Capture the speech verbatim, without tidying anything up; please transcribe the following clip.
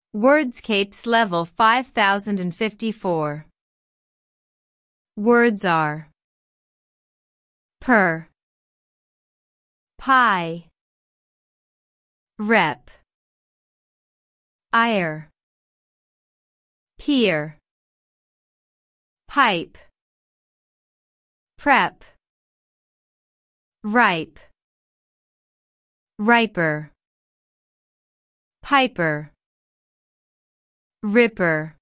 Wordscapes Level five thousand fifty-four. Words are per, pie, rep, ire, peer, pipe, prep, ripe, riper, piper, ripper.